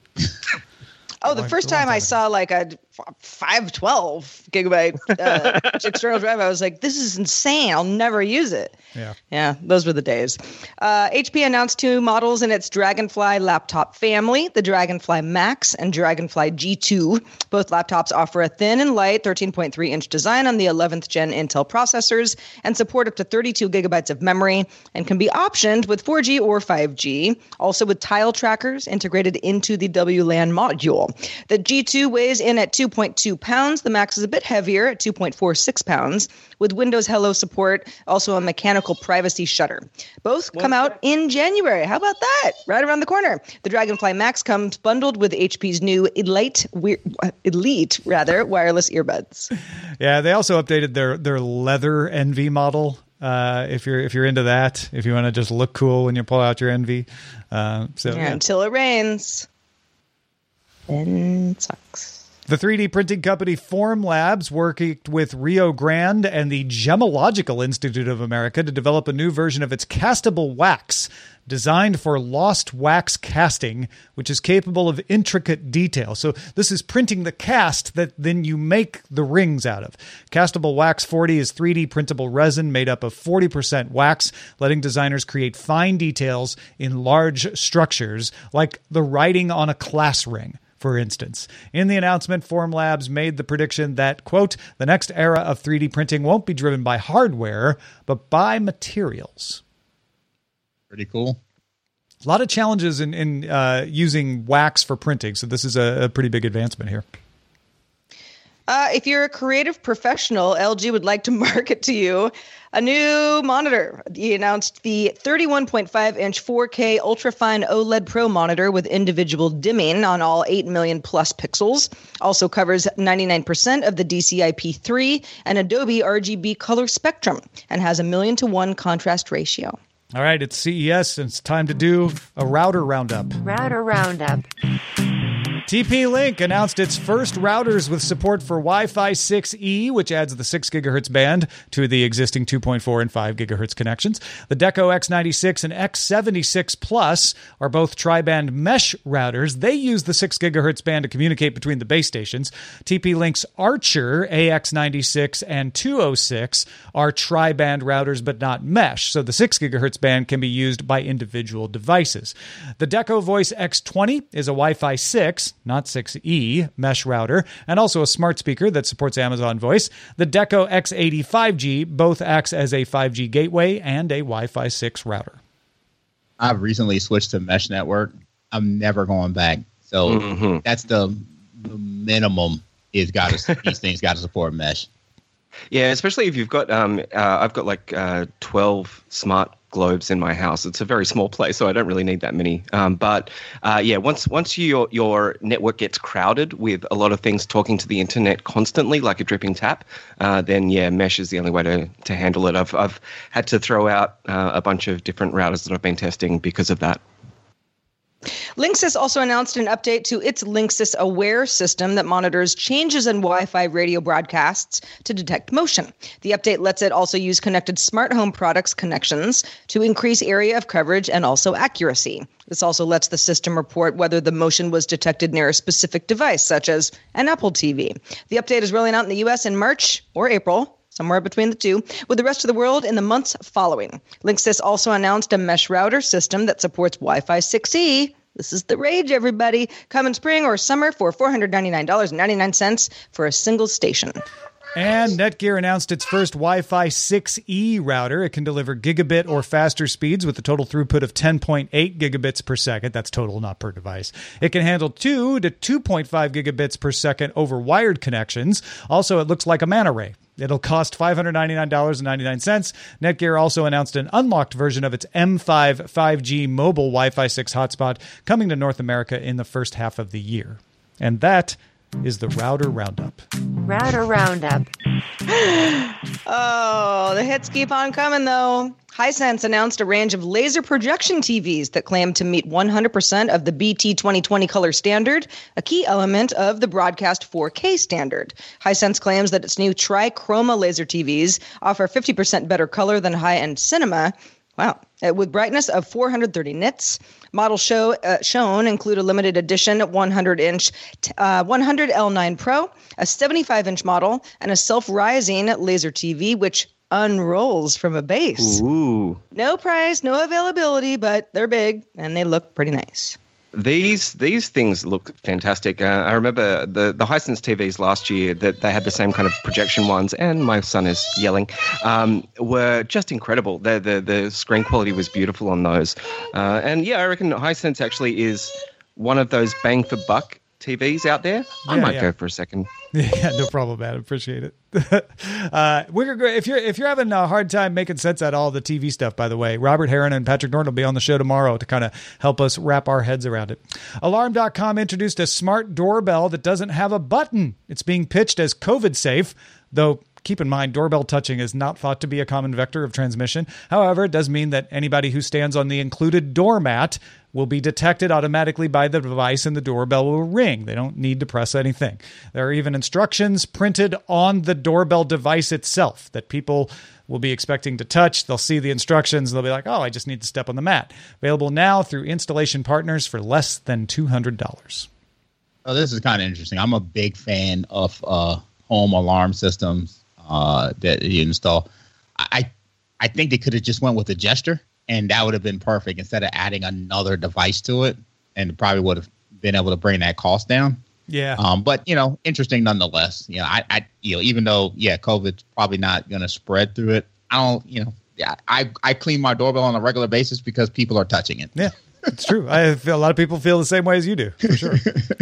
Oh, the first time I saw like a five twelve gigabyte uh, external drive, I was like, this is insane. I'll never use it. Yeah. Yeah, those were the days. Uh, H P announced two models in its Dragonfly laptop family, the Dragonfly Max and Dragonfly G two. Both laptops offer a thin and light thirteen point three inch design on the eleventh gen Intel processors and support up to thirty-two gigabytes of memory and can be optioned with four G or five G, also with tile trackers integrated into the W LAN module. The G two weighs in at two point two pounds. The Max is a bit heavier at two point four six pounds, with Windows Hello support, also a mechanical privacy shutter. Both come out in January. How about that? Right around the corner. The Dragonfly Max comes bundled with H P's new Elite, Elite rather, wireless earbuds. Yeah, they also updated their their leather Envy model. Uh, if you're if you're into that, if you want to just look cool when you pull out your Envy. Uh, so yeah, yeah. Until it rains. Then it sucks. The three D printing company Formlabs working with Rio Grande and the Gemological Institute of America to develop a new version of its castable wax designed for lost wax casting, which is capable of intricate detail. So this is printing the cast that then you make the rings out of. Castable Wax forty is three D printable resin made up of forty percent wax, letting designers create fine details in large structures like the writing on a class ring. For instance, in the announcement, Formlabs made the prediction that, quote, the next era of three D printing won't be driven by hardware, but by materials. Pretty cool. A lot of challenges in, in uh, using wax for printing, so this is a, a pretty big advancement here. Uh, if you're a creative professional, L G would like to market to you a new monitor. He announced the thirty-one point five inch four K ultrafine OLED Pro monitor with individual dimming on all eight million plus pixels. Also covers ninety-nine percent of the D C I P three and Adobe R G B color spectrum and has a million to one contrast ratio. All right, it's C E S, and it's time to do a router roundup. Router roundup. T P-Link announced its first routers with support for Wi-Fi six E, which adds the six gigahertz band to the existing two point four and five gigahertz connections. The Deco X ninety-six and X seventy-six Plus are both tri-band mesh routers. They use the six gigahertz band to communicate between the base stations. T P-Link's Archer A X ninety-six and two oh six are tri-band routers but not mesh, so the six gigahertz band can be used by individual devices. The Deco Voice X twenty is a Wi-Fi six, not six E, mesh router, and also a smart speaker that supports Amazon Voice. The Deco X eighty five G both acts as a five G gateway and a Wi-Fi six router. I've recently switched to mesh network. I'm never going back. So mm-hmm. that's the, the minimum is got to these things got to support mesh. Yeah, especially if you've got um, uh, I've got like uh, twelve smart globes in my house. It's a very small place, so I don't really need that many. Um, but uh, yeah, once once your your network gets crowded with a lot of things talking to the internet constantly, like a dripping tap, uh, then yeah, mesh is the only way to to handle it. I've I've had to throw out uh, a bunch of different routers that I've been testing because of that. Linksys also announced an update to its Linksys Aware system that monitors changes in Wi-Fi radio broadcasts to detect motion. The update lets it also use connected smart home products connections to increase area of coverage and also accuracy. This also lets the system report whether the motion was detected near a specific device, such as an Apple T V. The update is rolling out in the U S in March or April, somewhere between the two, with the rest of the world in the months following. Linksys also announced a mesh router system that supports Wi-Fi six E. This is the rage, everybody. Come in spring or summer for four hundred ninety-nine dollars and ninety-nine cents for a single station. And Netgear announced its first Wi-Fi six E router. It can deliver gigabit or faster speeds with a total throughput of ten point eight gigabits per second. That's total, not per device. It can handle two to two point five gigabits per second over wired connections. Also, it looks like a manta ray. It'll cost five hundred ninety-nine dollars and ninety-nine cents. Netgear also announced an unlocked version of its M five five G mobile Wi-Fi six hotspot coming to North America in the first half of the year. And that is the Router Roundup. Router Roundup. Oh, the hits keep on coming, though. Hisense announced a range of laser projection T Vs that claim to meet one hundred percent of the B T twenty twenty color standard, a key element of the broadcast four K standard. Hisense claims that its new trichroma laser T Vs offer fifty percent better color than high-end cinema. Wow. Uh, with brightness of four hundred thirty nits. Models show, uh, shown include a limited edition one hundred inch uh, one hundred L nine Pro, a seventy-five inch model, and a self-rising laser T V, which unrolls from a base. Ooh. No price, no availability, but they're big and they look pretty nice. These these things look fantastic. Uh, I remember the, the Hisense T Vs last year that they had the same kind of projection ones, and my son is yelling, um, were just incredible. The, the, the screen quality was beautiful on those. Uh, and yeah, I reckon Hisense actually is one of those bang for buck T Vs out there. I Yeah, might yeah. go for a second. Yeah, no problem, man. Appreciate it. uh, we're gonna, if you're if you're having a hard time making sense out of all the T V stuff, by the way, Robert Heron and Patrick Norton will be on the show tomorrow to kind of help us wrap our heads around it. Alarm dot com introduced a smart doorbell that doesn't have a button. It's being pitched as COVID safe, though. Keep in mind, doorbell touching is not thought to be a common vector of transmission. However, it does mean that anybody who stands on the included doormat will be detected automatically by the device and the doorbell will ring. They don't need to press anything. There are even instructions printed on the doorbell device itself that people will be expecting to touch. They'll see the instructions. They'll be like, oh, I just need to step on the mat. Available now through installation partners for less than two hundred dollars. Oh, this is kind of interesting. I'm a big fan of uh, home alarm systems uh, that you install. I I think they could have just went with a gesture, and that would have been perfect instead of adding another device to it, and probably would have been able to bring that cost down. Yeah. Um, but you know, interesting nonetheless. You know, I, I you know, even though yeah, COVID's probably not going to spread through it. I don't, you know, yeah, I I clean my doorbell on a regular basis because people are touching it. Yeah, it's true. I feel a lot of people feel the same way as you do, for sure.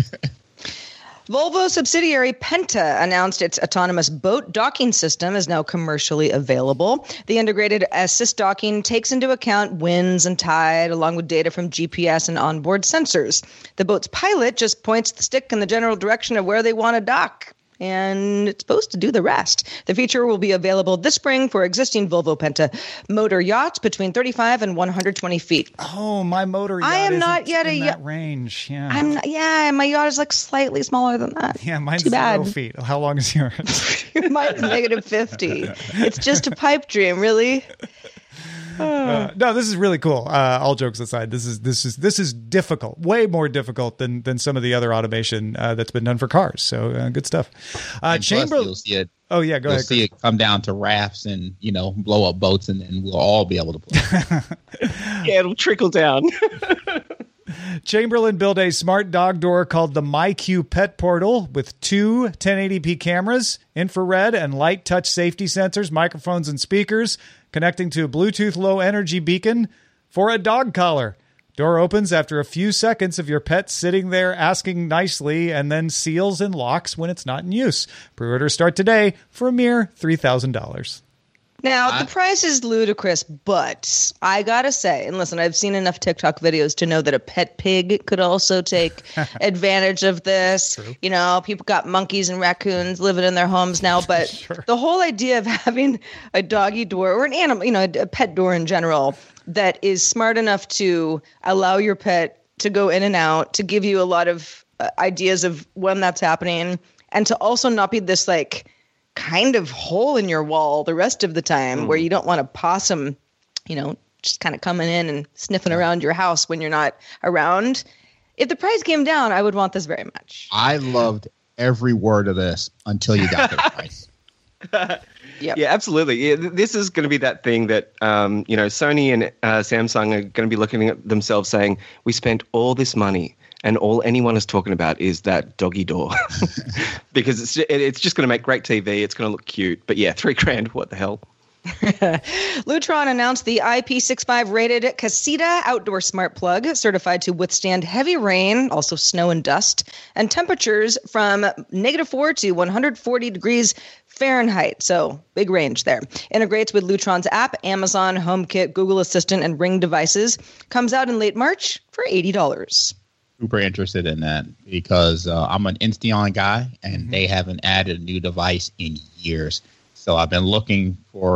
Volvo subsidiary Penta announced its autonomous boat docking system is now commercially available. The integrated assist docking takes into account winds and tide, along with data from G P S and onboard sensors. The boat's pilot just points the stick in the general direction of where they want to dock, and it's supposed to do the rest. The feature will be available this spring for existing Volvo Penta motor yachts between thirty-five and one hundred twenty feet. Oh, my motor yacht I am isn't not yet in a that yacht range. Yeah. I'm not, yeah, my yacht is like slightly smaller than that. Yeah, mine's Too bad. zero feet. How long is yours? Mine's negative fifty. It's just a pipe dream, really. Uh, no, this is really cool. Uh, all jokes aside, this is this is this is difficult, way more difficult than than some of the other automation uh, that's been done for cars. So uh, good stuff. Uh, And plus, Chamberlain. you'll see it. Oh yeah, go You'll ahead. see it come down to rafts and you know blow up boats, and then we'll all be able to play. Yeah, it'll trickle down. Chamberlain built a smart dog door called the MyQ Pet Portal with two ten eighty p cameras, infrared and light touch safety sensors, microphones and speakers, connecting to a Bluetooth low energy beacon for a dog collar. Door opens after a few seconds of your pet sitting there asking nicely and then seals and locks when it's not in use. Pre-orders start today for a mere three thousand dollars. Now, I- the price is ludicrous, but I gotta say, and listen, I've seen enough TikTok videos to know that a pet pig could also take advantage of this. True. You know, people got monkeys and raccoons living in their homes now, but Sure. the whole idea of having a doggy door or an animal, you know, a, a pet door in general that is smart enough to allow your pet to go in and out, to give you a lot of uh, ideas of when that's happening, and to also not be this like kind of hole in your wall the rest of the time, mm. where you don't want a possum, you know, just kind of coming in and sniffing around your house when you're not around. If the price came down, I would want this very much. I loved every word of this until you got the price. Yep. Yeah, absolutely. Yeah, th- this is going to be that thing that, um, you know, Sony and uh, Samsung are going to be looking at themselves saying, we spent all this money and all anyone is talking about is that doggy door. Because it's, it's just going to make great T V. It's going to look cute. But yeah, three grand, what the hell? Lutron announced the I P sixty-five rated Casita outdoor smart plug, certified to withstand heavy rain, also snow and dust, and temperatures from negative four to one hundred forty degrees Fahrenheit. So big range there. Integrates with Lutron's app, Amazon, HomeKit, Google Assistant, and Ring devices. Comes out in late March for eighty dollars. Super interested in that because uh, I'm an Insteon guy, and mm-hmm. they haven't added a new device in years. So I've been looking for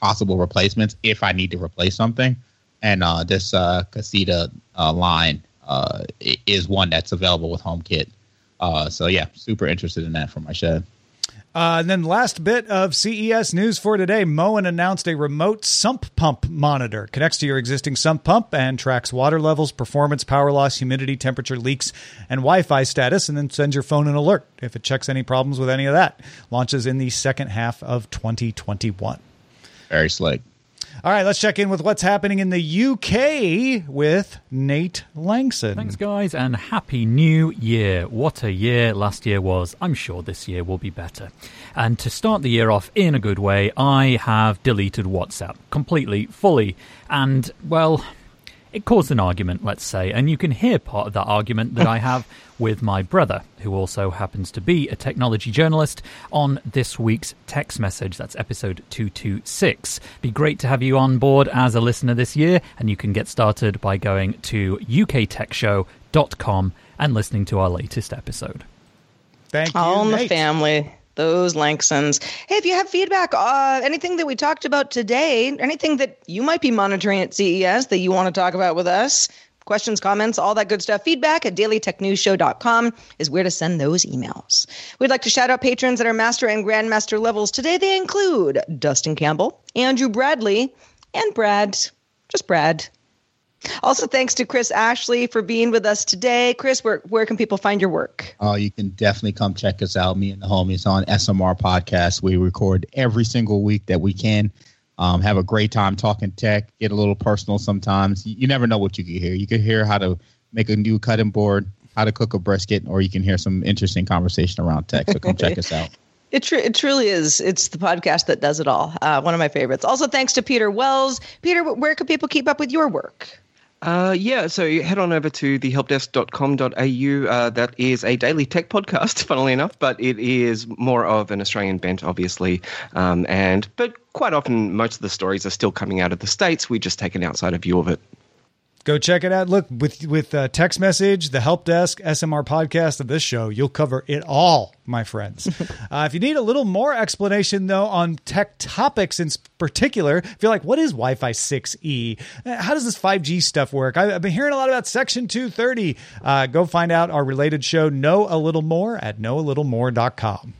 possible replacements if I need to replace something. And uh, this uh, Casita uh, line uh, is one that's available with HomeKit. Uh, so, yeah, super interested in that for my shed. Uh, and then last bit of C E S news for today, Moen announced a remote sump pump monitor. Connects to your existing sump pump and tracks water levels, performance, power loss, humidity, temperature, leaks, and Wi-Fi status, and then sends your phone an alert if it checks any problems with any of that. Launches in the second half of twenty twenty-one. Very slick. All right, let's check in with what's happening in the U K with Nate Langson. Thanks, guys, and Happy New Year. What a year last year was. I'm sure this year will be better. And to start the year off in a good way, I have deleted WhatsApp completely, fully, and, well, it caused an argument, let's say, and you can hear part of that argument that I have with my brother, who also happens to be a technology journalist, on this week's text message. That's episode two twenty-six. Be great to have you on board as a listener this year, and you can get started by going to u k tech show dot com and listening to our latest episode. Thank you, All in Nate. the family. Those Langsons. Hey, if you have feedback, uh, anything that we talked about today, anything that you might be monitoring at C E S that you want to talk about with us, questions, comments, all that good stuff, feedback at daily tech news show dot com is where to send those emails. We'd like to shout out patrons at our master and grandmaster levels. Today they include Dustin Campbell, Andrew Bradley, and Brad, just Brad. Also, thanks to Chris Ashley for being with us today. Chris, where, where can people find your work? Oh, you can definitely come check us out. Me and the homies on S M R Podcast. We record every single week that we can. Um, have a great time talking tech. Get a little personal sometimes. You, you never know what you can hear. You can hear how to make a new cutting board, how to cook a brisket, or you can hear some interesting conversation around tech. So come check us out. It, tr- it truly is. It's the podcast that does it all. Uh, one of my favorites. Also, thanks to Peter Wells. Peter, where can people keep up with your work? Uh, yeah, so you head on over to the help desk dot com dot a u. Uh, that is a daily tech podcast, funnily enough, but it is more of an Australian bent, obviously. Um, and but quite often, most of the stories are still coming out of the States. We just take an outsider view of it. Go check it out. Look, with with uh, text message, the help desk, S M R podcast of this show, you'll cover it all, my friends. uh, if you need a little more explanation, though, on tech topics in particular, if you're like, what is Wi-Fi six E? How does this five G stuff work? I, I've been hearing a lot about Section two thirty. Uh, go find out our related show, Know a Little More, at know a little more dot com.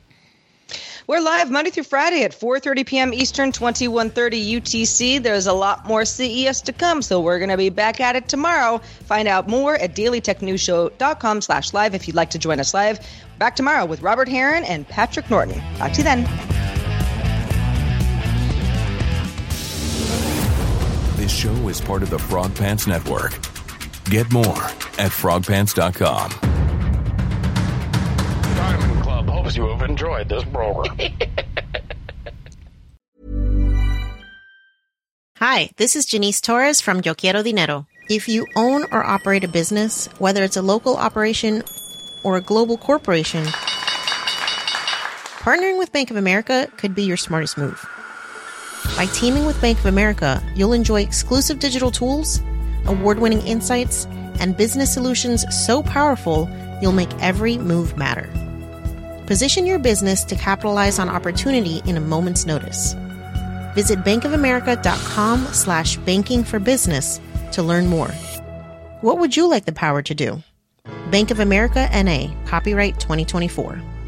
We're live Monday through Friday at four thirty p.m. Eastern, twenty-one thirty U T C. There's a lot more C E S to come, so we're going to be back at it tomorrow. Find out more at daily tech news show dot com slash live if you'd like to join us live. Back tomorrow with Robert Heron and Patrick Norton. Talk to you then. This show is part of the Frog Pants Network. Get more at frog pants dot com. Diamond Club hopes you have enjoyed this program. Hi, this is Janice Torres from Yo Quiero Dinero. If you own or operate a business, whether it's a local operation or a global corporation, partnering with Bank of America could be your smartest move. By teaming with Bank of America, you'll enjoy exclusive digital tools, award-winning insights, and business solutions so powerful you'll make every move matter. Position your business to capitalize on opportunity in a moment's notice. Visit bankofamerica.com slash banking for business to learn more. What would you like the power to do? Bank of America N A, copyright twenty twenty-four.